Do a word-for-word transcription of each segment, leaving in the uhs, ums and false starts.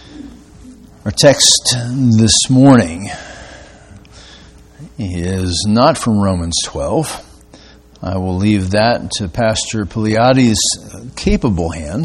Our text this morning is not from Romans twelve. I will leave that to Pastor Poliades' capable hands.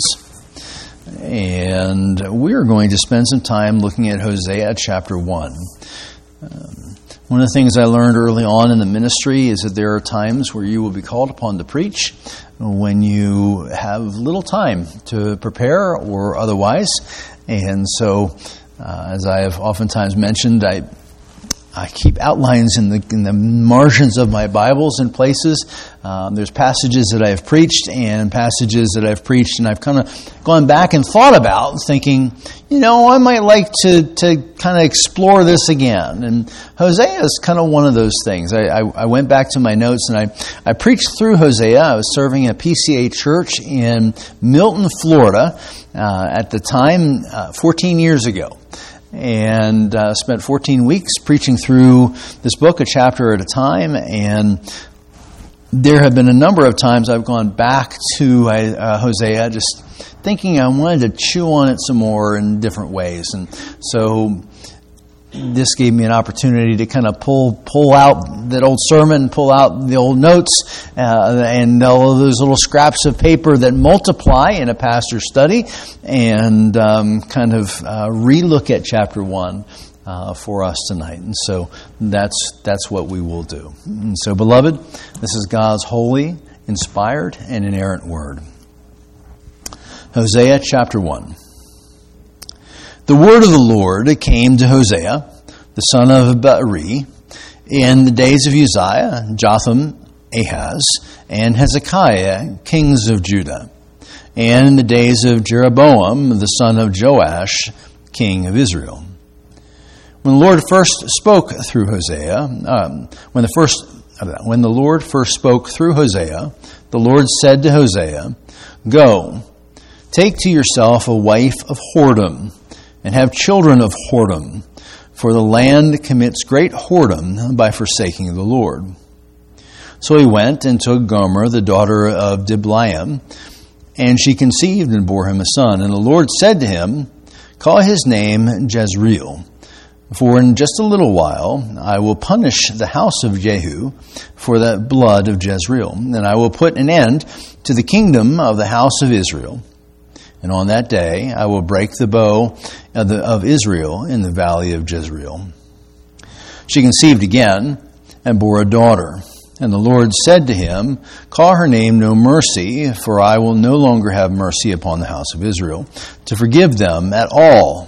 And we're going to spend some time looking at Hosea chapter one. Um, one of the things I learned early on in the ministry is that there are times where you will be called upon to preach when you have little time to prepare or otherwise. And so, uh, as I have oftentimes mentioned, I I keep outlines in the in the margins of my Bibles in places. Um, there's passages that I have preached and passages that I've preached, and I've kind of gone back and thought about, thinking, you know, I might like to to kind of explore this again. And Hosea is kind of one of those things. I, I, I went back to my notes and I, I preached through Hosea. I was serving at P C A Church in Milton, Florida, uh, at the time, uh, fourteen years ago. And uh, spent fourteen weeks preaching through this book, a chapter at a time. And there have been a number of times I've gone back to uh, Hosea, just thinking I wanted to chew on it some more in different ways. And so this gave me an opportunity to kind of pull pull out that old sermon, pull out the old notes, uh, and all of those little scraps of paper that multiply in a pastor's study, and um, kind of uh, re-look at chapter one uh, for us tonight. And so that's that's what we will do. And so, beloved, this is God's holy, inspired, and inerrant word. Hosea chapter one. The word of the Lord came to Hosea, the son of Beeri, in the days of Uzziah, Jotham, Ahaz, and Hezekiah, kings of Judah, and in the days of Jeroboam, the son of Joash, king of Israel. When the Lord first spoke through Hosea, um, when the first when the Lord first spoke through Hosea, the Lord said to Hosea, "Go, take to yourself a wife of whoredom, and have children of whoredom, for the land commits great whoredom by forsaking the Lord." So he went and took Gomer, the daughter of Diblaim, and she conceived and bore him a son. And the Lord said to him, "Call his name Jezreel, for in just a little while I will punish the house of Jehu for the blood of Jezreel, and I will put an end to the kingdom of the house of Israel. And on that day I will break the bow of, the, of Israel in the valley of Jezreel." She conceived again and bore a daughter. And the Lord said to him, "Call her name No Mercy, for I will no longer have mercy upon the house of Israel, to forgive them at all.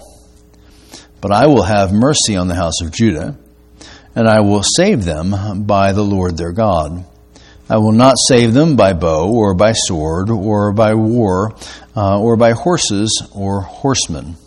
But I will have mercy on the house of Judah, and I will save them by the Lord their God. I will not save them by bow or by sword or by war uh, or by horses or horsemen."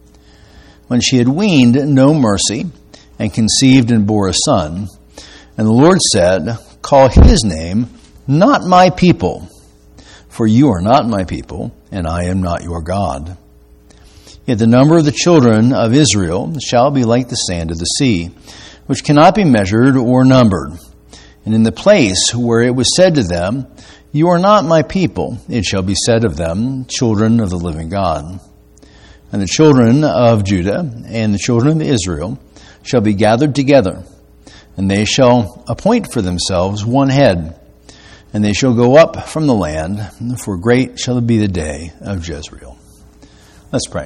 When she had weaned No Mercy and conceived and bore a son, and the Lord said, "Call his name Not My People, for you are not my people, and I am not your God. Yet the number of the children of Israel shall be like the sand of the sea, which cannot be measured or numbered. And in the place where it was said to them, 'You are not my people,' it shall be said of them, 'Children of the living God.' And the children of Judah and the children of Israel shall be gathered together, and they shall appoint for themselves one head, and they shall go up from the land, for great shall be the day of Jezreel." Let's pray.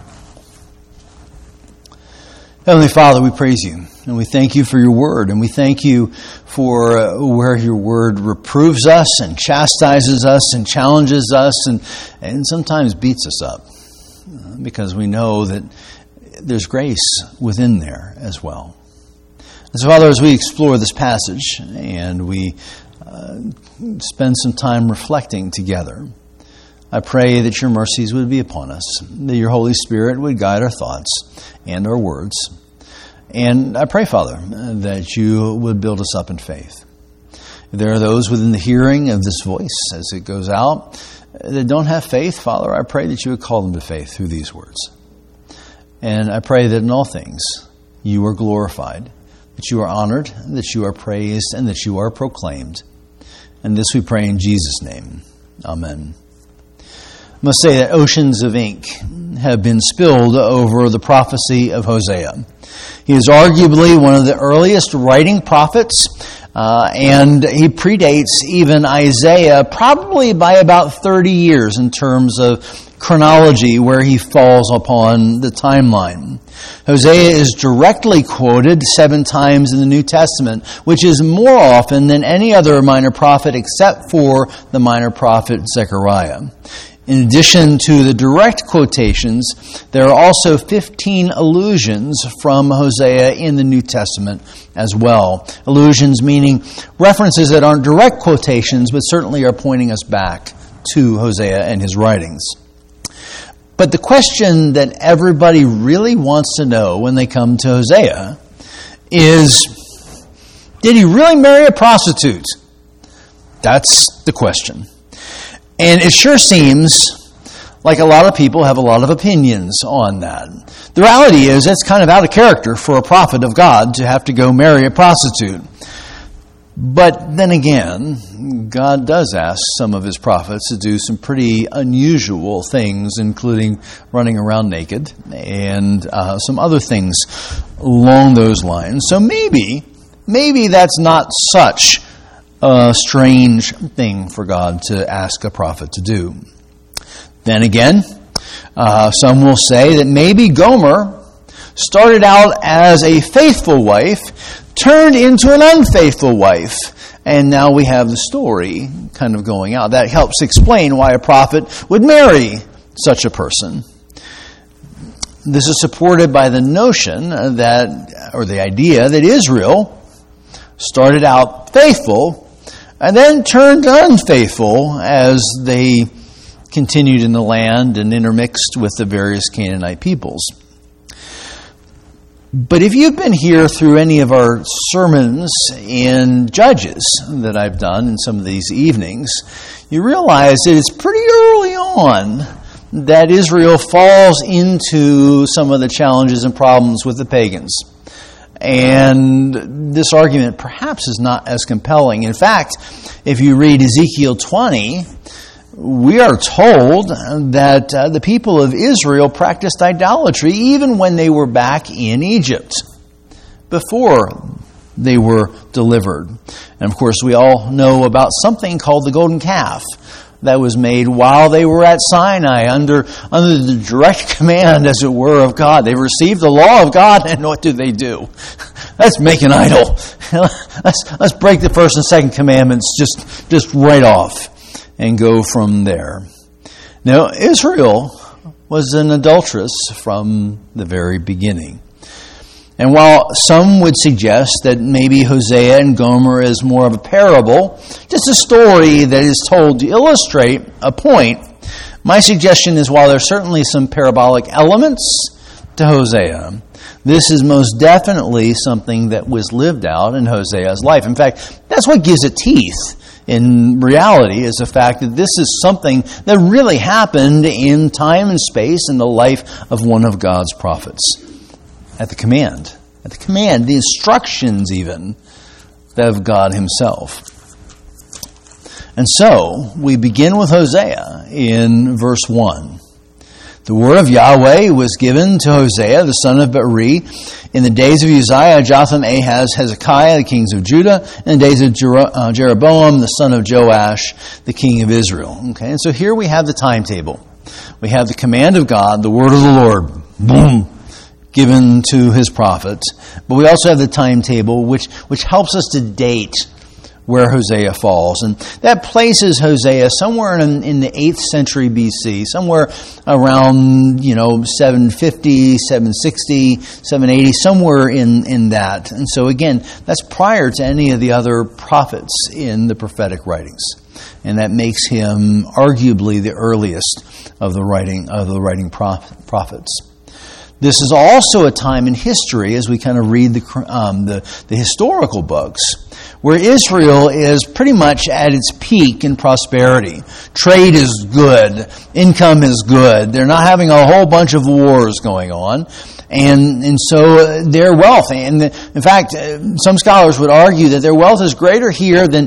Heavenly Father, we praise you, and we thank you for your word, and we thank you for uh, where your word reproves us and chastises us and challenges us and, and sometimes beats us up, uh, because we know that there's grace within there as well. And so, Father, as we explore this passage and we uh, spend some time reflecting together, I pray that your mercies would be upon us, that your Holy Spirit would guide our thoughts and our words. And I pray, Father, that you would build us up in faith. If there are those within the hearing of this voice as it goes out that don't have faith, Father, I pray that you would call them to faith through these words. And I pray that in all things you are glorified, that you are honored, that you are praised, and that you are proclaimed. And this we pray in Jesus' name. Amen. must say that oceans of ink have been spilled over the prophecy of Hosea. He is arguably one of the earliest writing prophets, uh, and he predates even Isaiah probably by about thirty years in terms of chronology where he falls upon the timeline. Hosea is directly quoted seven times in the New Testament, which is more often than any other minor prophet except for the minor prophet Zechariah. In addition to the direct quotations, there are also fifteen allusions from Hosea in the New Testament as well. Allusions meaning references that aren't direct quotations, but certainly are pointing us back to Hosea and his writings. But the question that everybody really wants to know when they come to Hosea is, did he really marry a prostitute? That's the question. And it sure seems like a lot of people have a lot of opinions on that. The reality is it's kind of out of character for a prophet of God to have to go marry a prostitute. But then again, God does ask some of his prophets to do some pretty unusual things, including running around naked and uh, some other things along those lines. So maybe, maybe that's not such a strange thing for God to ask a prophet to do. Then again, uh, some will say that maybe Gomer started out as a faithful wife, turned into an unfaithful wife, and now we have the story kind of going out. That helps explain why a prophet would marry such a person. This is supported by the notion that, or the idea that Israel started out faithful and then turned unfaithful as they continued in the land and intermixed with the various Canaanite peoples. But if you've been here through any of our sermons in Judges that I've done in some of these evenings, you realize that it's pretty early on that Israel falls into some of the challenges and problems with the pagans. And this argument perhaps is not as compelling. In fact, if you read Ezekiel twenty, we are told that uh, the people of Israel practiced idolatry even when they were back in Egypt, before they were delivered. And of course, we all know about something called the golden calf that was made while they were at Sinai under, under the direct command, as it were, of God. They received the law of God, and what do they do? Let's make an idol. let's, let's break the first and second commandments just, just right off and go from there. Now, Israel was an adulteress from the very beginning. And while some would suggest that maybe Hosea and Gomer is more of a parable, just a story that is told to illustrate a point, my suggestion is while there's certainly some parabolic elements to Hosea, this is most definitely something that was lived out in Hosea's life. In fact, that's what gives it teeth. In reality, is the fact that this is something that really happened in time and space in the life of one of God's prophets. At the command, at the command, the instructions even of God himself. And so, we begin with Hosea in verse one. The word of Yahweh was given to Hosea, the son of Beeri, in the days of Uzziah, Jotham, Ahaz, Hezekiah, the kings of Judah, in the days of Jer- uh, Jeroboam, the son of Joash, the king of Israel. Okay, and so here we have the timetable. We have the command of God, the word of the Lord, boom, given to his prophet. But we also have the timetable, which, which helps us to date where Hosea falls. And that places Hosea somewhere in, in the eighth century B C, somewhere around, you know, seven fifty, seven sixty, seven eighty, somewhere in, in that. And so again, that's prior to any of the other prophets in the prophetic writings. And that makes him arguably the earliest of the writing of the writing prophets. This is also a time in history, as we kind of read the um, the, the historical books, where Israel is pretty much at its peak in prosperity. Trade is good. Income is good. They're not having a whole bunch of wars going on. And and so their wealth, and in fact, some scholars would argue that their wealth is greater here than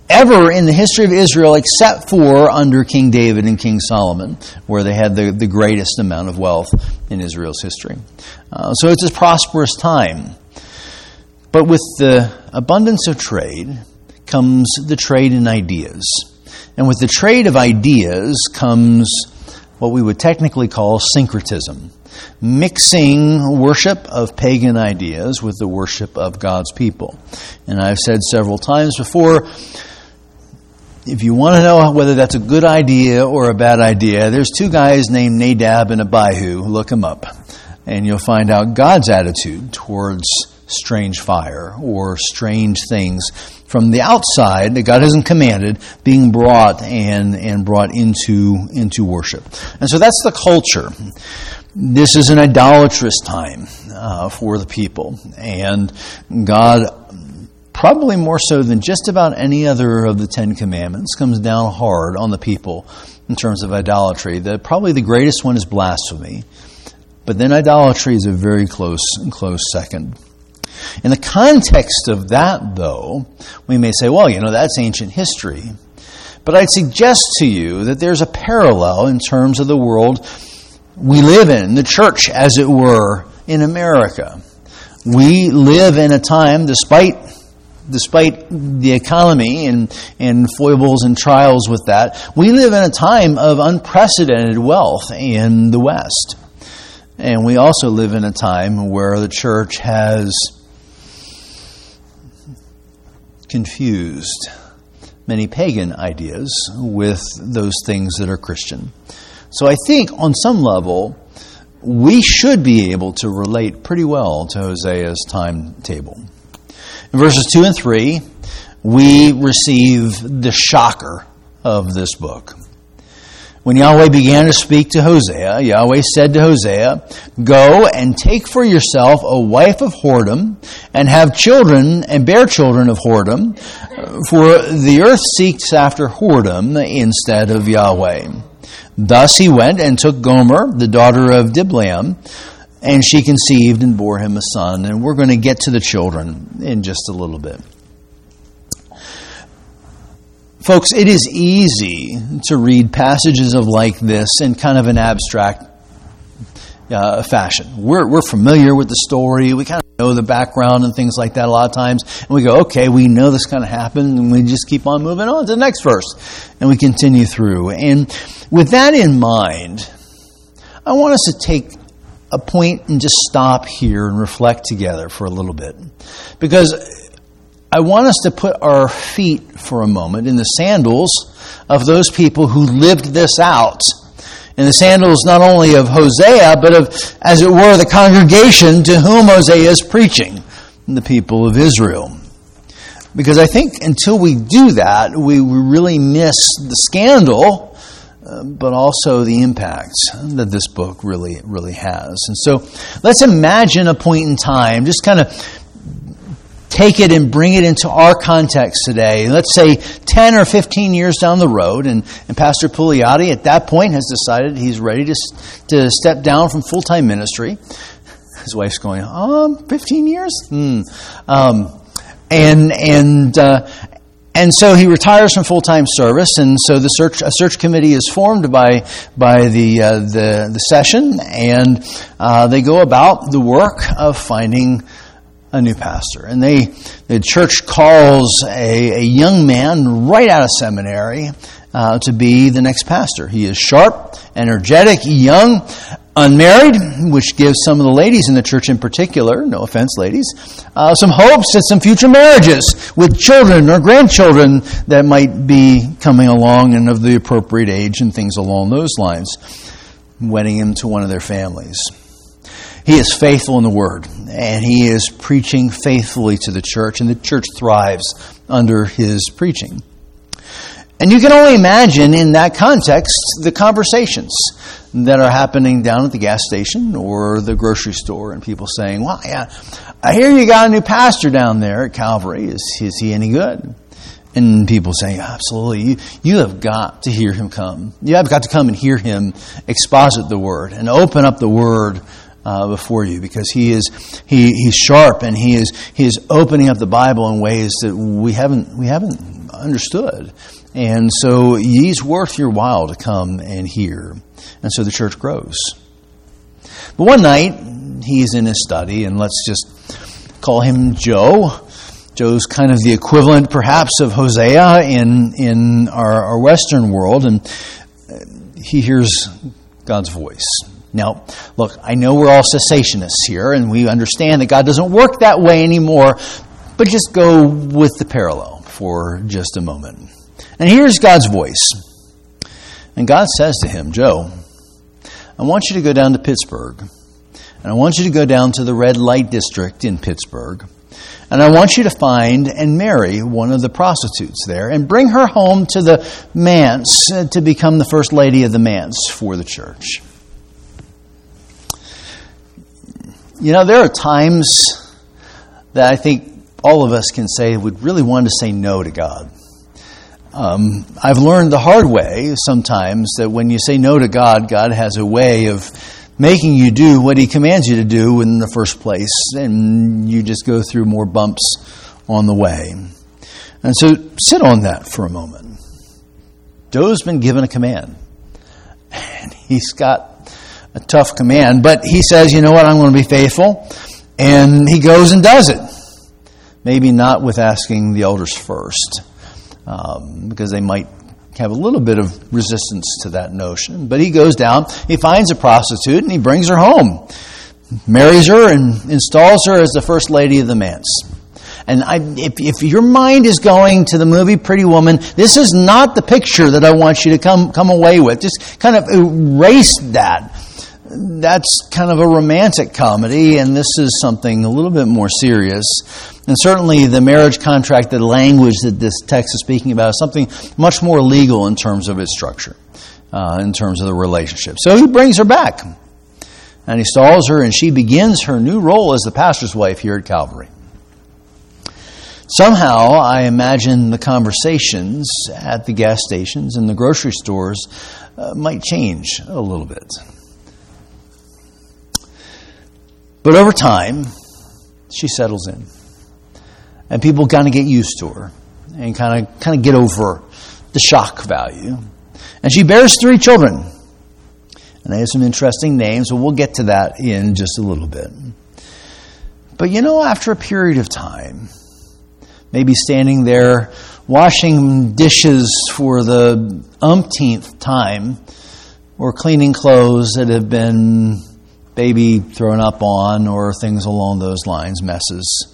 ever in the history of Israel except for under King David and King Solomon, where they had the, the greatest amount of wealth in Israel's history. Uh, so it's a prosperous time. But with the abundance of trade comes the trade in ideas. And with the trade of ideas comes what we would technically call syncretism, mixing worship of pagan ideas with the worship of God's people. And I've said several times before, if you want to know whether that's a good idea or a bad idea, there's two guys named Nadab and Abihu. Look them up. And you'll find out God's attitude towards strange fire or strange things from the outside that God hasn't commanded being brought and, and brought into, into worship. And so that's the culture. This is an idolatrous time uh, for the people. And God, probably more so than just about any other of the Ten Commandments, comes down hard on the people in terms of idolatry. The, probably the greatest one is blasphemy. But then idolatry is a very close, close second. In the context of that, though, we may say, well, you know, that's ancient history. But I'd suggest to you that there's a parallel in terms of the world we live in, the church, as it were, in America. We live in a time, despite despite the economy and, and foibles and trials with that, we live in a time of unprecedented wealth in the West. And we also live in a time where the church has confused many pagan ideas with those things that are Christian. So I think on some level, we should be able to relate pretty well to Hosea's timetable. In verses two and three, we receive the shocker of this book. When Yahweh began to speak to Hosea, Yahweh said to Hosea, "Go and take for yourself a wife of whoredom, and have children and bear children of whoredom, for the earth seeks after whoredom instead of Yahweh." Thus he went and took Gomer, the daughter of Diblaim, and she conceived and bore him a son. And we're going to get to the children in just a little bit. Folks, it is easy to read passages of like this in kind of an abstract uh, fashion. We're we're familiar with the story. We kind of know the background and things like that a lot of times. And we go, okay, we know this kind of happened, and we just keep on moving on to the next verse. And we continue through. And with that in mind, I want us to take a point and just stop here and reflect together for a little bit. Because I want us to put our feet for a moment in the sandals of those people who lived this out. In the sandals not only of Hosea, but of, as it were, the congregation to whom Hosea is preaching, the people of Israel. Because I think until we do that, we really miss the scandal, uh, but also the impact that this book really, really has. And so let's imagine a point in time, just kind of take it and bring it into our context today. Let's say ten or fifteen years down the road, and, and Pastor Pugliati at that point has decided he's ready to, to step down from full-time ministry. His wife's going, um, fifteen years? Hmm. Um, and and uh, and so he retires from full-time service, and so the search a search committee is formed by by the uh, the, the session, and uh, they go about the work of finding a new pastor. And they, the church calls a, a young man right out of seminary uh, to be the next pastor. He is sharp, energetic, young, unmarried, which gives some of the ladies in the church in particular, no offense ladies, uh, some hopes at some future marriages with children or grandchildren that might be coming along and of the appropriate age and things along those lines, wedding him to one of their families. He is faithful in the Word, and he is preaching faithfully to the church, and the church thrives under his preaching. And you can only imagine in that context the conversations that are happening down at the gas station or the grocery store, and people saying, "Well, yeah, I hear you got a new pastor down there at Calvary. Is, is he any good?" And people saying, "Absolutely, you, you have got to hear him come. You have got to come and hear him exposit the Word and open up the Word Uh, before you, because he is he he's sharp, and he is he is opening up the Bible in ways that we haven't we haven't understood. And so ye's worth your while to come and hear. And so the church grows. But one night, he's in his study, and let's just call him Joe. Joe's kind of the equivalent, perhaps, of Hosea in, in our, our Western world, and he hears God's voice. Now, look, I know we're all cessationists here, and we understand that God doesn't work that way anymore, but just go with the parallel for just a moment. And here's God's voice. And God says to him, Joe, I want you to go down to Pittsburgh, and I want you to go down to the red light district in Pittsburgh, and I want you to find and marry one of the prostitutes there and bring her home to the manse to become the first lady of the manse for the church. You know, there are times that I think all of us can say would really want to say no to God. Um, I've learned the hard way sometimes that when you say no to God, God has a way of making you do what he commands you to do in the first place, and you just go through more bumps on the way. And so sit on that for a moment. Joe's been given a command, and he's got a tough command, but he says, you know what, I'm going to be faithful, and he goes and does it. Maybe not with asking the elders first, um, because they might have a little bit of resistance to that notion. But he goes down, he finds a prostitute, and he brings her home, marries her, and installs her as the first lady of the manse. And I, if, if your mind is going to the movie Pretty Woman, this is not the picture that I want you to come, come away with. Just kind of erase that. That's kind of a romantic comedy, and this is something a little bit more serious. And certainly the marriage contract, the language that this text is speaking about, is something much more legal in terms of its structure, uh, in terms of the relationship. So he brings her back, and he installs her, and she begins her new role as the pastor's wife here at Calvary. Somehow, I imagine the conversations at the gas stations and the grocery stores uh, might change a little bit. But over time, she settles in. And people kind of get used to her and kind of kind of get over the shock value. And she bears three children. And they have some interesting names, but we'll get to that in just a little bit. But you know, after a period of time, maybe standing there washing dishes for the umpteenth time, or cleaning clothes that have been baby thrown up on, or things along those lines, messes.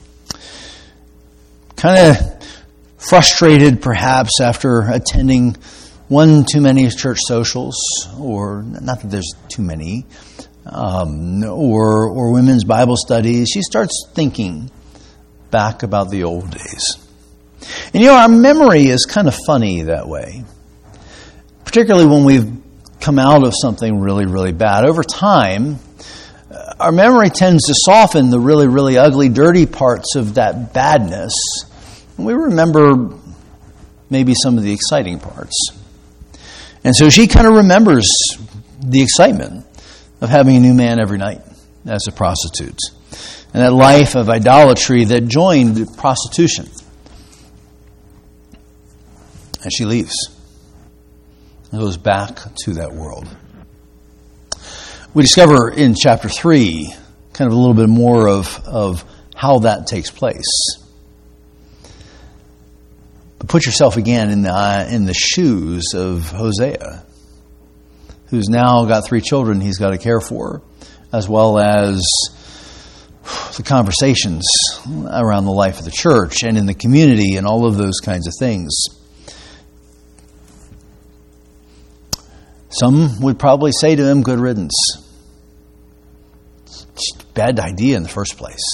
Kind of frustrated, perhaps, after attending one too many church socials, or not that there's too many, um, or or women's Bible studies. She starts thinking back about the old days. And you know, our memory is kind of funny that way, particularly when we've come out of something really, really bad. Over time, our memory tends to soften the really, really ugly, dirty parts of that badness. And we remember maybe some of the exciting parts. And so she kind of remembers the excitement of having a new man every night as a prostitute. And that life of idolatry that joined prostitution. And she leaves. And goes back to that world. We discover in chapter three kind of a little bit more of, of how that takes place. But put yourself again in the uh, in the shoes of Hosea, who's now got three children he's got to care for, as well as the conversations around the life of the church and in the community and all of those kinds of things. Some would probably say to him, good riddance. It's a bad idea in the first place.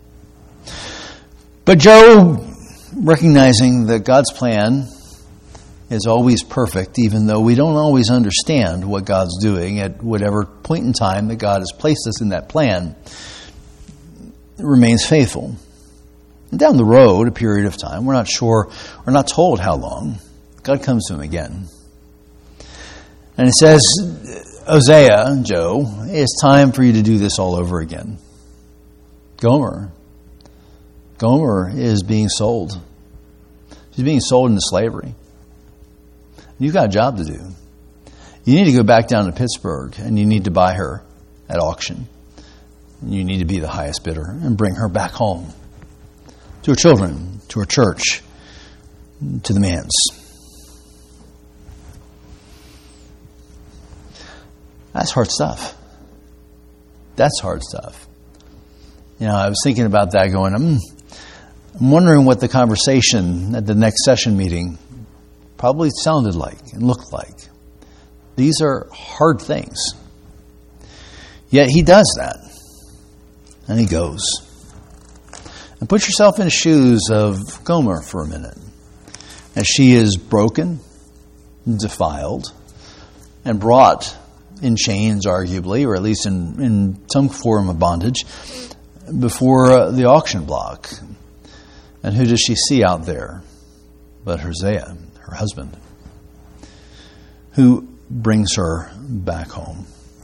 But Joe, recognizing that God's plan is always perfect, even though we don't always understand what God's doing at whatever point in time that God has placed us in that plan, remains faithful. And down the road, a period of time, we're not sure, we're not told how long, God comes to him again. And it says, Hosea, Joe, it's time for you to do this all over again. Gomer. Gomer is being sold. She's being sold into slavery. You've got a job to do. You need to go back down to Pittsburgh and you need to buy her at auction. You need to be the highest bidder and bring her back home to her children, to her church, to the manse. That's hard stuff. That's hard stuff. You know, I was thinking about that going, I'm, I'm wondering what the conversation at the next session meeting probably sounded like and looked like. These are hard things. Yet he does that. And he goes. And put yourself in the shoes of Gomer for a minute. As she is broken, defiled, and brought in chains, arguably, or at least in, in some form of bondage, before uh, the auction block. And who does she see out there but Hosea, her husband, who brings her back home?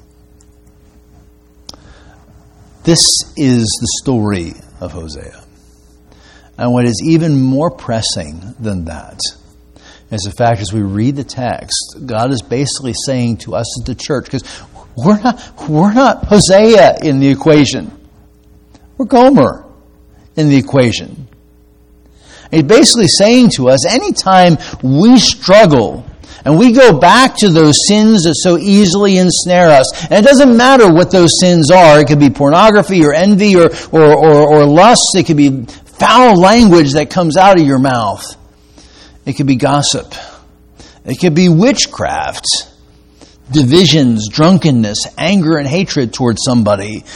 This is the story of Hosea. And what is even more pressing than that is the fact, as we read the text, God is basically saying to us as the church, because we're not, we're not Hosea in the equation. We're Gomer in the equation. And he's basically saying to us, anytime we struggle and we go back to those sins that so easily ensnare us, and it doesn't matter what those sins are, it could be pornography or envy or, or, or, or lust, it could be foul language that comes out of your mouth, it could be gossip, it could be witchcraft, divisions, drunkenness, anger and hatred towards somebody.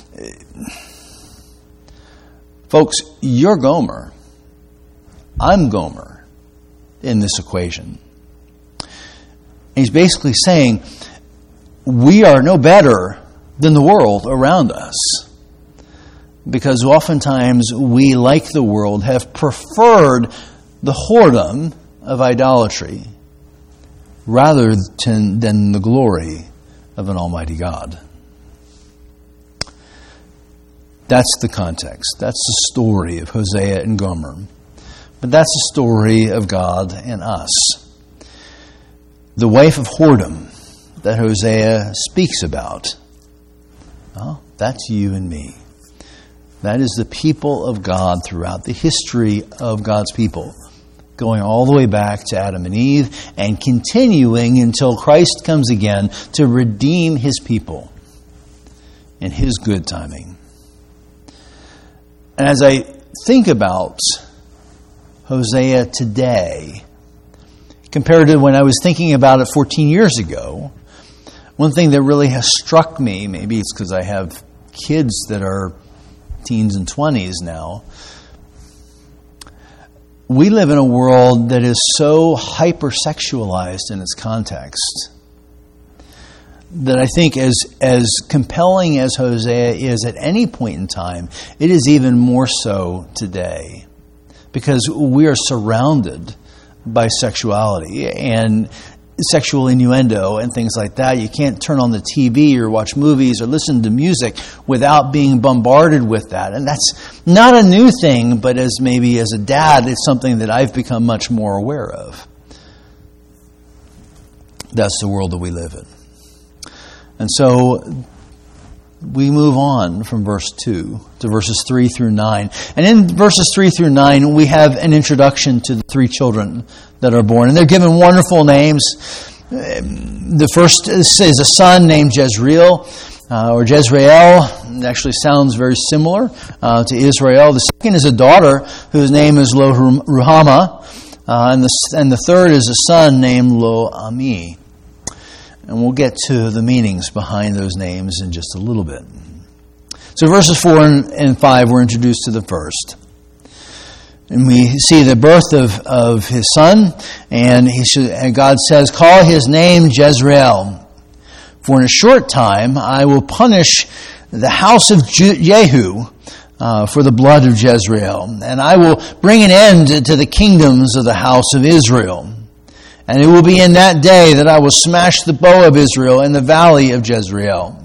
Folks, you're Gomer. I'm Gomer in this equation. And he's basically saying, we are no better than the world around us. Because oftentimes we, like the world, have preferred the whoredom of idolatry rather than, than the glory of an almighty God. That's the context. That's the story of Hosea and Gomer. But that's the story of God and us. The wife of whoredom that Hosea speaks about, well, that's you and me. That is the people of God throughout the history of God's people, going all the way back to Adam and Eve and continuing until Christ comes again to redeem his people in his good timing. And as I think about Hosea today, compared to when I was thinking about it fourteen years ago, one thing that really has struck me, maybe it's because I have kids that are teens and twenties now, we live in a world that is so hypersexualized in its context that I think as as compelling as Hosea is at any point in time, it is even more so today. Because we are surrounded by sexuality and sexual innuendo and things like that. You can't turn on the T V or watch movies or listen to music without being bombarded with that. And that's not a new thing, but as maybe as a dad, it's something that I've become much more aware of. That's the world that we live in. And so we move on from verse two to verses three through nine. And in verses three through nine, we have an introduction to the three children that are born. And they're given wonderful names. The first is a son named Jezreel, uh, or Jezreel. It actually sounds very similar uh, to Israel. The second is a daughter whose name is Lo-Ruhamah. Uh, and, the, and the third is a son named Lo-Ami. And we'll get to the meanings behind those names in just a little bit. So verses four and five, we're introduced to the first. And we see the birth of, of his son. And, he should, and God says, call his name Jezreel. For in a short time I will punish the house of Jehu uh, for the blood of Jezreel. And I will bring an end to the kingdoms of the house of Israel. And it will be in that day that I will smash the bow of Israel in the valley of Jezreel.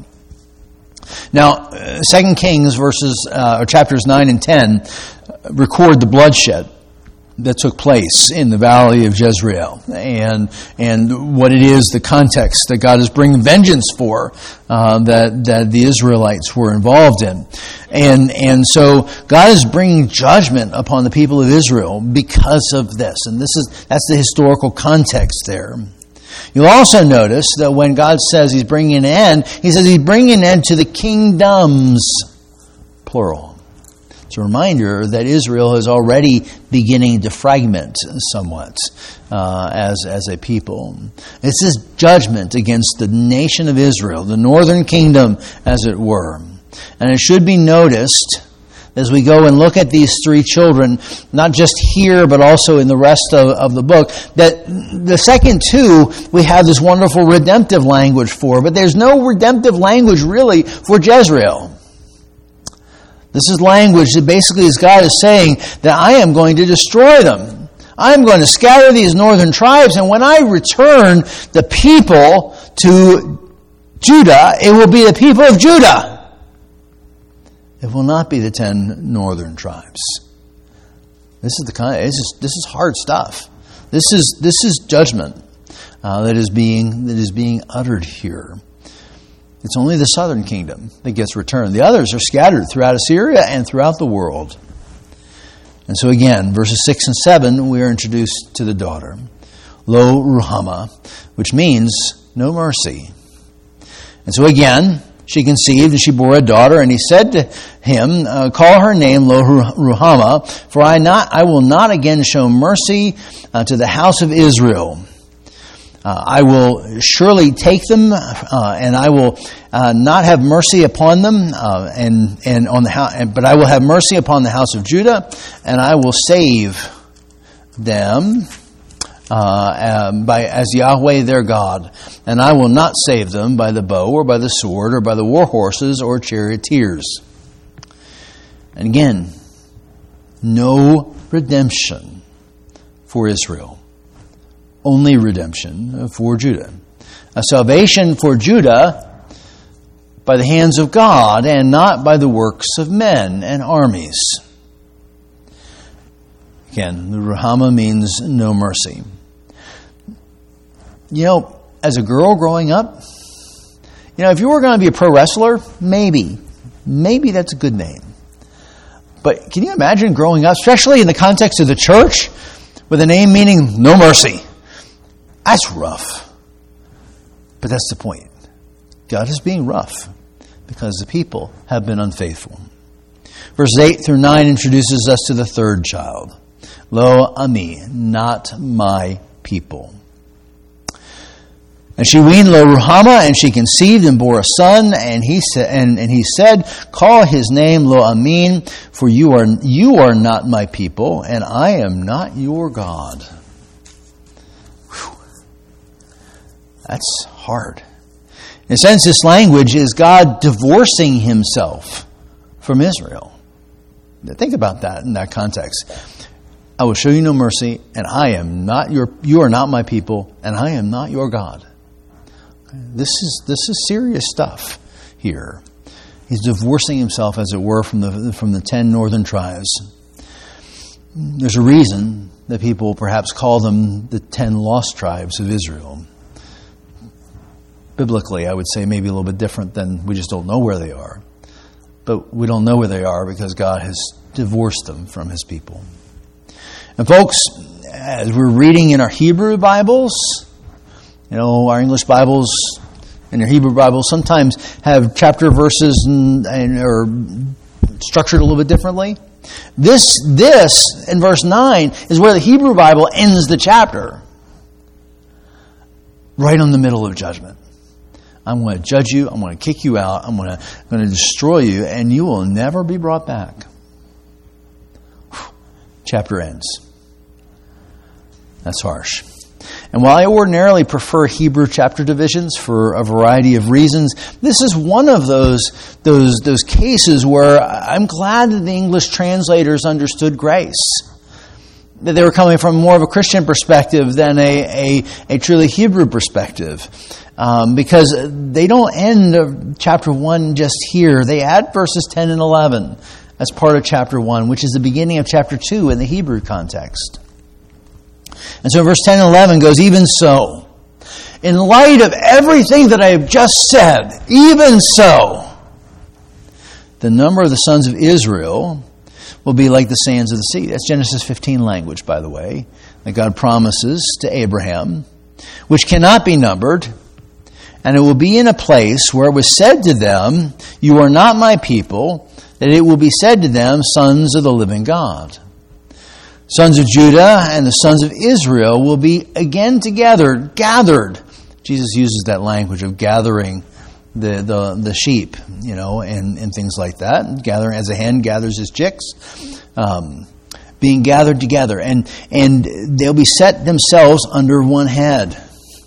Now, Second Kings verses uh, or chapters nine and ten record the bloodshed that took place in the valley of Jezreel, and and what it is, the context that God is bringing vengeance for, uh, that that the Israelites were involved in, and and so God is bringing judgment upon the people of Israel because of this, and this is that's the historical context there. You'll also notice that when God says He's bringing an end, He says He's bringing an end to the kingdoms, plural. It's a reminder that Israel is already beginning to fragment somewhat uh, as, as a people. This is judgment against the nation of Israel, the northern kingdom, as it were. And it should be noticed as we go and look at these three children, not just here, but also in the rest of, of the book, that the second two we have this wonderful redemptive language for, but there's no redemptive language really for Jezreel. This is language that basically is God is saying that I am going to destroy them. I am going to scatter these northern tribes, and when I return the people to Judah, it will be the people of Judah. It will not be the ten northern tribes. This is the kind. This is this is hard stuff. This is this is judgment uh, that is being that is being uttered here. It's only the southern kingdom that gets returned. The others are scattered throughout Assyria and throughout the world. And so again, verses six and seven, we are introduced to the daughter, Lo Ruhamah, which means no mercy. And so again, she conceived and she bore a daughter, and he said to him, uh, call her name Lo Ruhamah, for I not I will not again show mercy uh, to the house of Israel. Uh, I will surely take them, uh, and I will uh, not have mercy upon them, uh, and and on the house. But I will have mercy upon the house of Judah, and I will save them uh, um, by as Yahweh their God, and I will not save them by the bow or by the sword or by the war horses or charioteers. And again, no redemption for Israel. Only redemption for Judah. A salvation for Judah by the hands of God and not by the works of men and armies. Again, the Ruhamah means no mercy. You know, as a girl growing up, you know, if you were going to be a pro wrestler, maybe, maybe that's a good name. But can you imagine growing up, especially in the context of the church, with a name meaning no mercy? That's rough. But that's the point. God is being rough because the people have been unfaithful. Verses eight through nine introduces us to the third child. Lo Ami, not my people. And she weaned Lo Ruhamah, and she conceived and bore a son, and he said, and, and he said, call his name Lo Amin, for you are you are not my people, and I am not your God. That's hard. In a sense, this language is God divorcing himself from Israel. Think about that in that context. I will show you no mercy, and I am not your you are not my people, and I am not your God. This is this is serious stuff here. He's divorcing himself, as it were, from the from the ten northern tribes. There's a reason that people perhaps call them the ten lost tribes of Israel. Biblically, I would say maybe a little bit different than we just don't know where they are. But we don't know where they are because God has divorced them from his people. And folks, as we're reading in our Hebrew Bibles, you know, our English Bibles and your Hebrew Bibles sometimes have chapter verses and, and are structured a little bit differently. This, this, in verse nine, is where the Hebrew Bible ends the chapter. Right on the middle of judgment. I'm going to judge you. I'm going to kick you out. I'm going to, I'm going to destroy you, and you will never be brought back. Whew. Chapter ends. That's harsh. And while I ordinarily prefer Hebrew chapter divisions for a variety of reasons, this is one of those those those cases where I'm glad that the English translators understood grace. That they were coming from more of a Christian perspective than a, a, a truly Hebrew perspective. Um, because they don't end chapter one just here. They add verses ten and eleven as part of chapter one, which is the beginning of chapter two in the Hebrew context. And so verse ten and eleven goes, even so, in light of everything that I have just said, even so, the number of the sons of Israel will be like the sands of the sea. That's Genesis fifteen language, by the way, that God promises to Abraham, which cannot be numbered. And it will be in a place where it was said to them, you are not my people, that it will be said to them, sons of the living God. Sons of Judah and the sons of Israel will be again together, gathered. Jesus uses that language of gathering the the, the sheep, you know, and, and things like that. Gathering as a hen gathers his chicks. Um, being gathered together. And, and they'll be set themselves under one head.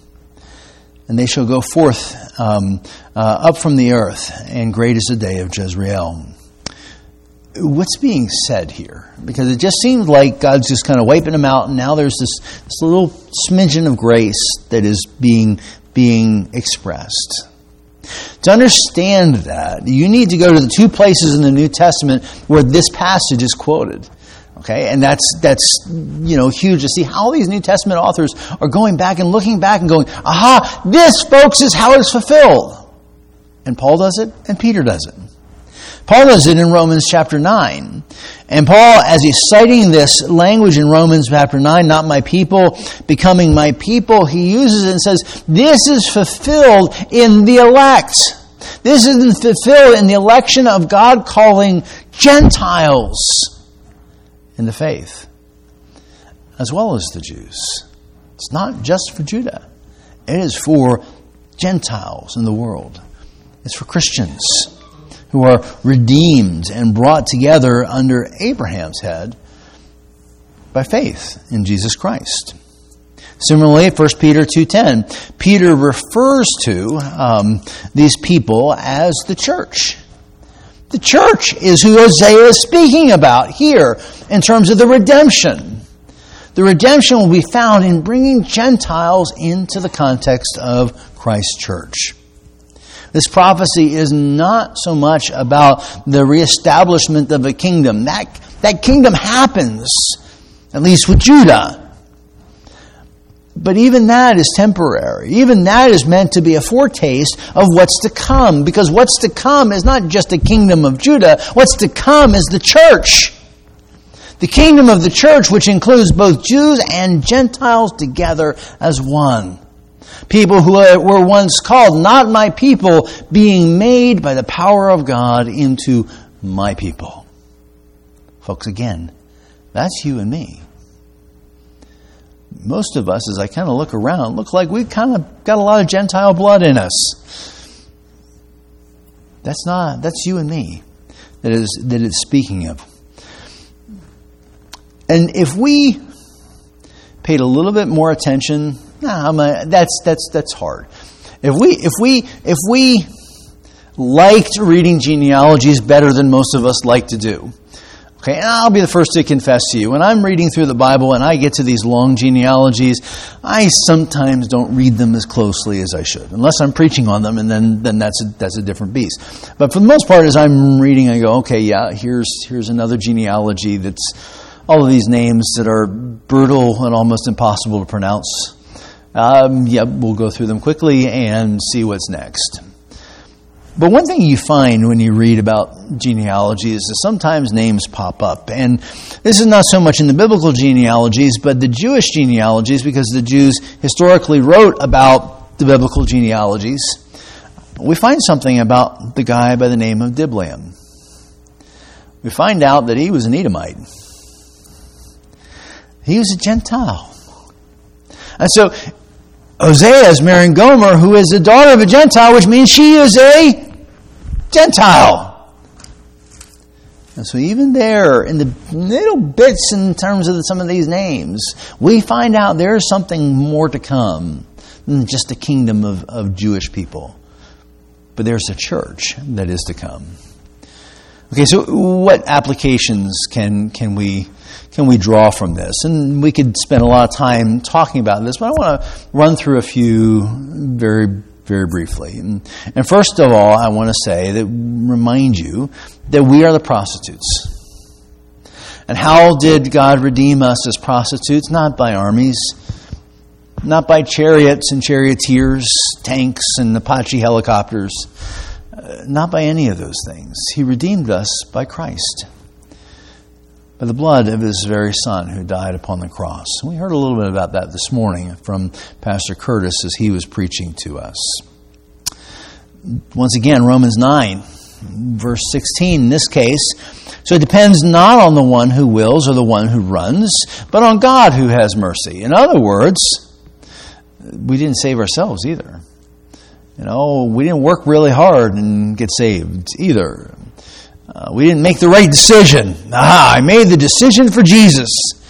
And they shall go forth um, uh, up from the earth, and great is the day of Jezreel. What's being said here? Because it just seems like God's just kind of wiping them out, and now there's this, this little smidgen of grace that is being being expressed. To understand that, you need to go to the two places in the New Testament where this passage is quoted. Okay, and that's that's you know huge to see how these New Testament authors are going back and looking back and going, aha, this, folks, is how it's fulfilled. And Paul does it, and Peter does it. Paul does it in Romans chapter nine. And Paul, as he's citing this language in Romans chapter nine, not my people, becoming my people, he uses it and says, this is fulfilled in the elect. This is fulfilled in the election of God calling Gentiles in the faith, as well as the Jews. It's not just for Judah. It is for Gentiles in the world. It's for Christians who are redeemed and brought together under Abraham's head by faith in Jesus Christ. Similarly, First Peter two ten, Peter refers to um, these people as the church. The church is who Hosea is speaking about here in terms of the redemption. The redemption will be found in bringing Gentiles into the context of Christ's church. This prophecy is not so much about the reestablishment of a kingdom. That, that kingdom happens, at least with Judah. But even that is temporary. Even that is meant to be a foretaste of what's to come. Because what's to come is not just a kingdom of Judah. What's to come is the church. The kingdom of the church, which includes both Jews and Gentiles together as one. People who were once called not my people, being made by the power of God into my people. Folks, again, that's you and me. Most of us, as I kind of look around, look like we've kind of got a lot of Gentile blood in us. That's not, that's you and me that is that it's speaking of. And if we paid a little bit more attention, nah, I'm a, that's that's that's hard. If we if we if we liked reading genealogies better than most of us like to do. Okay, and I'll be the first to confess to you, when I'm reading through the Bible and I get to these long genealogies, I sometimes don't read them as closely as I should, unless I'm preaching on them, and then, then that's a, that's a different beast. But for the most part, as I'm reading, I go, okay, yeah, here's here's another genealogy that's all of these names that are brutal and almost impossible to pronounce. Um, yeah, we'll go through them quickly and see what's next. But one thing you find when you read about genealogy is that sometimes names pop up. And this is not so much in the biblical genealogies, but the Jewish genealogies, because the Jews historically wrote about the biblical genealogies. We find something about the guy by the name of Diblaim. We find out that he was an Edomite. He was a Gentile. And so Hosea is marrying Gomer, who is the daughter of a Gentile, which means she is a Gentile. And so even there, in the little bits in terms of some of these names, we find out there's something more to come than just a kingdom of, of Jewish people. But there's a church that is to come. Okay, so what applications can can we can we draw from this? And we could spend a lot of time talking about this, but I want to run through a few very, very briefly. And, and first of all, I want to say that remind you that we are the prostitutes. And how did God redeem us as prostitutes? Not by armies, not by chariots and charioteers, tanks and Apache helicopters, uh, not by any of those things. He redeemed us by Christ, by the blood of His very Son who died upon the cross. We heard a little bit about that this morning from Pastor Curtis as he was preaching to us. Once again, Romans nine, verse sixteen, in this case, so it depends not on the one who wills or the one who runs, but on God who has mercy. In other words, we didn't save ourselves either. You know, we didn't work really hard and get saved either. Uh, we didn't make the right decision. Aha, I made the decision for Jesus.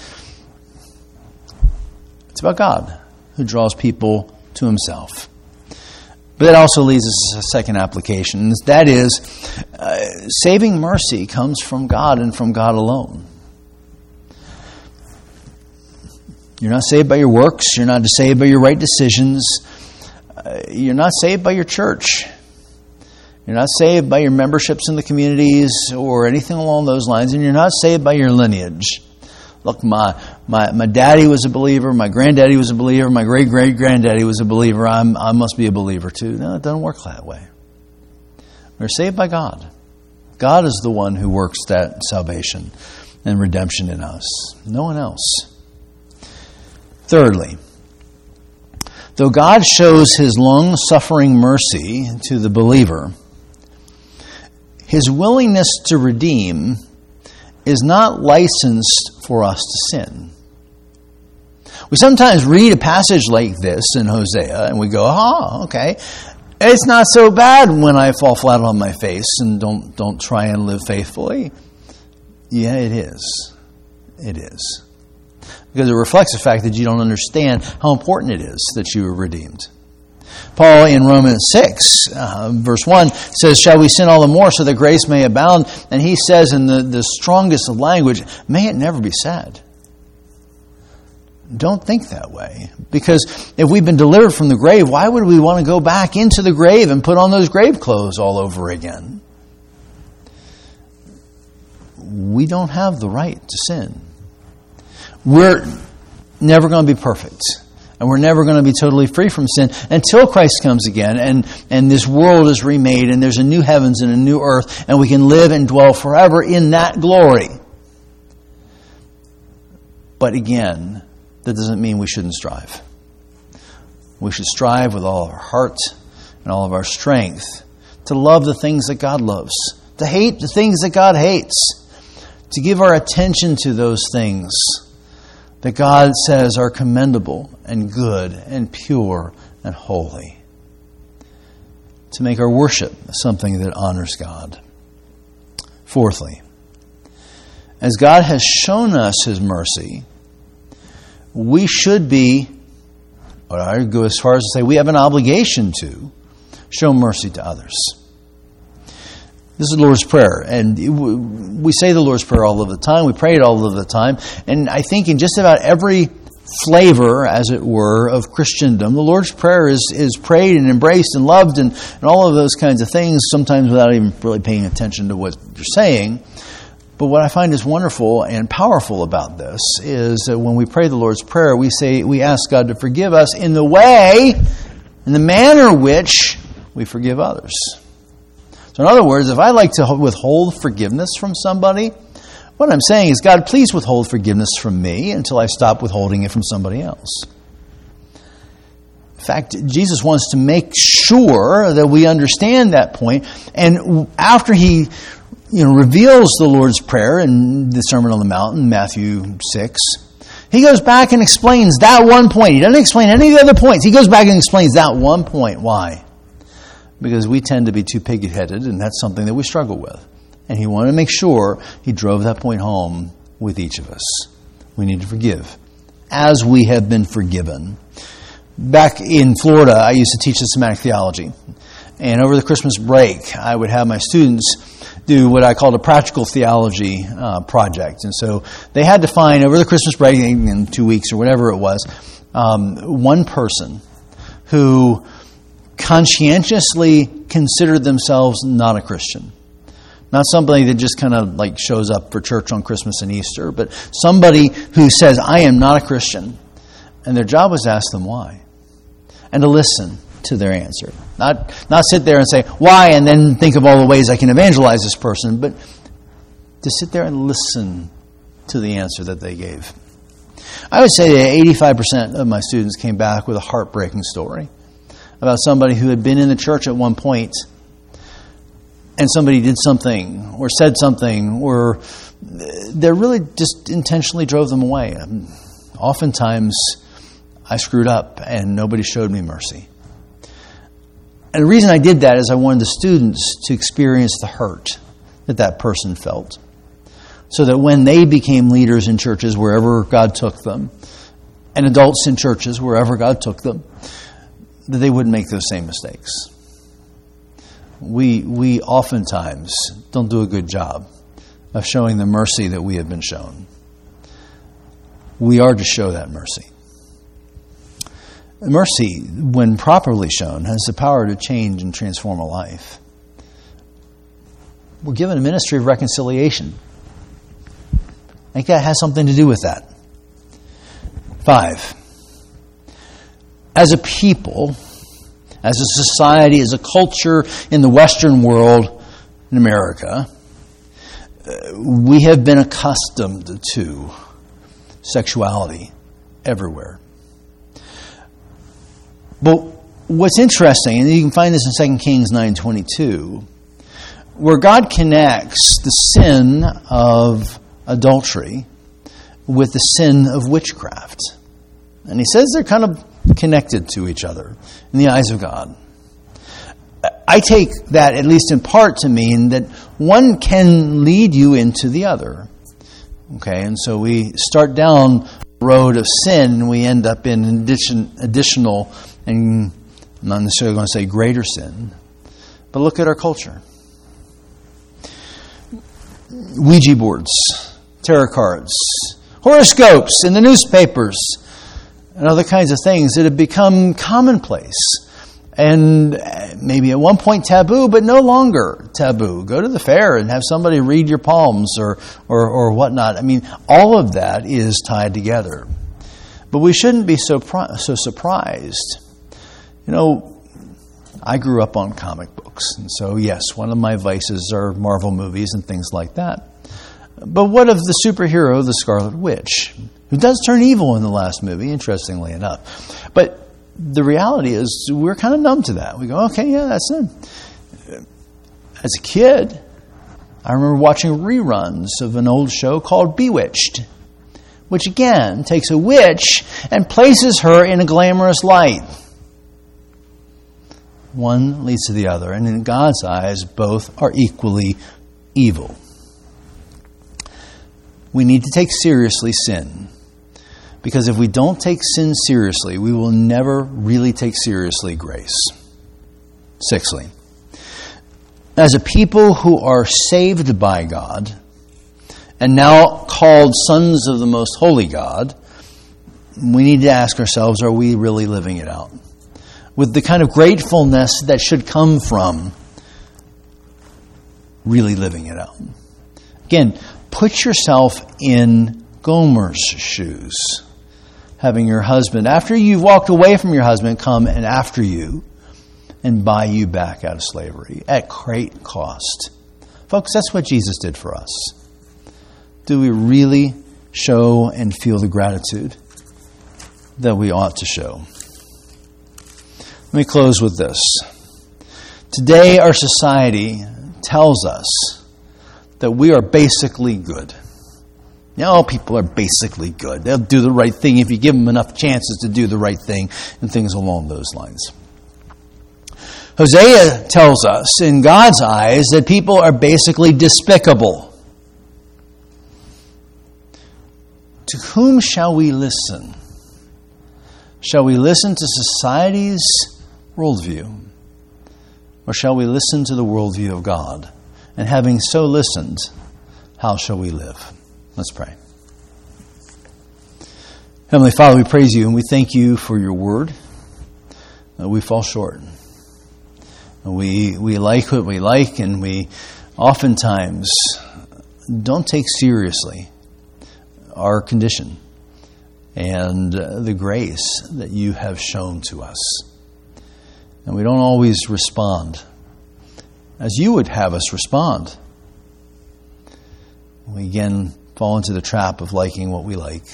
It's about God who draws people to Himself. But that also leads us to a second application. That is, uh, saving mercy comes from God and from God alone. You're not saved by your works. You're not saved by your right decisions. Uh, you're not saved by your church. You're not saved by your memberships in the communities or anything along those lines. And you're not saved by your lineage. Look, my, my, my daddy was a believer, my granddaddy was a believer, my great-great-granddaddy was a believer, I'm, I must be a believer too. No, it doesn't work that way. We're saved by God. God is the one who works that salvation and redemption in us. No one else. Thirdly, though God shows His long-suffering mercy to the believer, His willingness to redeem is not licensed for us to sin. We sometimes read a passage like this in Hosea and we go, oh, okay, it's not so bad when I fall flat on my face and don't don't try and live faithfully. Yeah, it is. It is. Because it reflects the fact that you don't understand how important it is that you were redeemed. Paul in Romans six, uh, verse one, says, shall we sin all the more so that grace may abound? And he says in the, the strongest of language, may it never be said. Don't think that way. Because if we've been delivered from the grave, why would we want to go back into the grave and put on those grave clothes all over again? We don't have the right to sin. We're never going to be perfect. And we're never going to be totally free from sin until Christ comes again and, and this world is remade and there's a new heavens and a new earth and we can live and dwell forever in that glory. But again, that doesn't mean we shouldn't strive. We should strive with all of our heart and all of our strength to love the things that God loves, to hate the things that God hates, to give our attention to those things that God says are commendable and good and pure and holy. To make our worship something that honors God. Fourthly, as God has shown us His mercy, we should be, or I would go as far as to say, we have an obligation to show mercy to others. This is the Lord's Prayer, and we say the Lord's Prayer all of the time. We pray it all of the time, and I think in just about every flavor, as it were, of Christendom, the Lord's Prayer is, is prayed and embraced and loved and, and all of those kinds of things, sometimes without even really paying attention to what you're saying. But what I find is wonderful and powerful about this is that when we pray the Lord's Prayer, we say we ask God to forgive us in the way, in the manner which we forgive others. So in other words, if I like to withhold forgiveness from somebody, what I'm saying is, God, please withhold forgiveness from me until I stop withholding it from somebody else. In fact, Jesus wants to make sure that we understand that point. And after He you know, reveals the Lord's Prayer in the Sermon on the Mount in Matthew six, He goes back and explains that one point. He doesn't explain any of the other points. He goes back and explains that one point. Why? Because we tend to be too pig-headed, and that's something that we struggle with. And He wanted to make sure He drove that point home with each of us. We need to forgive, as we have been forgiven. Back in Florida, I used to teach systematic theology. And over the Christmas break, I would have my students do what I called a practical theology uh, project. And so they had to find, over the Christmas break, in two weeks or whatever it was, um, one person who conscientiously considered themselves not a Christian. Not somebody that just kind of like shows up for church on Christmas and Easter, but somebody who says, I am not a Christian. And their job was to ask them why. And to listen to their answer. Not, not sit there and say, why, and then think of all the ways I can evangelize this person, but to sit there and listen to the answer that they gave. I would say that eighty-five percent of my students came back with a heartbreaking story about somebody who had been in the church at one point, and somebody did something or said something or that really just intentionally drove them away. Oftentimes, I screwed up and nobody showed me mercy. And the reason I did that is I wanted the students to experience the hurt that that person felt, so that when they became leaders in churches wherever God took them, and adults in churches wherever God took them, that they wouldn't make those same mistakes. We we oftentimes don't do a good job of showing the mercy that we have been shown. We are to show that mercy. Mercy, when properly shown, has the power to change and transform a life. We're given a ministry of reconciliation. I think that has something to do with that. Five, as a people, as a society, as a culture in the Western world, in America, we have been accustomed to sexuality everywhere. But what's interesting, and you can find this in Second Kings nine twenty-two, where God connects the sin of adultery with the sin of witchcraft. And he says they're kind of connected to each other in the eyes of God. I take that, at least in part, to mean that one can lead you into the other. Okay, and so we start down the road of sin and we end up in addition, additional, and I'm not necessarily going to say greater sin, but look at our culture. Ouija boards, tarot cards, horoscopes in the newspapers, and other kinds of things that have become commonplace. And maybe at one point taboo, but no longer taboo. Go to the fair and have somebody read your palms or, or, or whatnot. I mean, all of that is tied together. But we shouldn't be so so surprised. You know, I grew up on comic books. And so, yes, one of my vices are Marvel movies and things like that. But what of the superhero, the Scarlet Witch, who does turn evil in the last movie, interestingly enough. But the reality is we're kind of numb to that. We go, okay, yeah, that's it. As a kid, I remember watching reruns of an old show called Bewitched, which again takes a witch and places her in a glamorous light. One leads to the other, and in God's eyes, both are equally evil. We need to take seriously sin. Because if we don't take sin seriously, we will never really take seriously grace. Sixthly, as a people who are saved by God and now called sons of the most holy God, we need to ask ourselves, are we really living it out? With the kind of gratefulness that should come from really living it out. Again, put yourself in Gomer's shoes. Having your husband, after you've walked away from your husband, come and after you and buy you back out of slavery at great cost. Folks, that's what Jesus did for us. Do we really show and feel the gratitude that we ought to show? Let me close with this. Today, our society tells us that we are basically good. You know, people are basically good. They'll do the right thing if you give them enough chances to do the right thing and things along those lines. Hosea tells us, in God's eyes, that people are basically despicable. To whom shall we listen? Shall we listen to society's worldview? Or shall we listen to the worldview of God? And having so listened, how shall we live? Let's pray. Heavenly Father, we praise you and we thank you for your word. Uh, we fall short. We we like what we like and we oftentimes don't take seriously our condition and uh, the grace that you have shown to us. And we don't always respond as you would have us respond. We again fall into the trap of liking what we like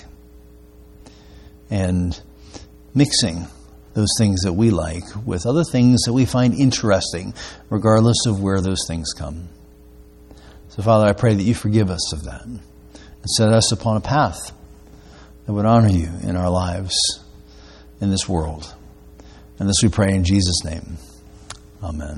and mixing those things that we like with other things that we find interesting, regardless of where those things come. So, Father, I pray that you forgive us of that and set us upon a path that would honor you in our lives in this world. And this we pray in Jesus' name. Amen.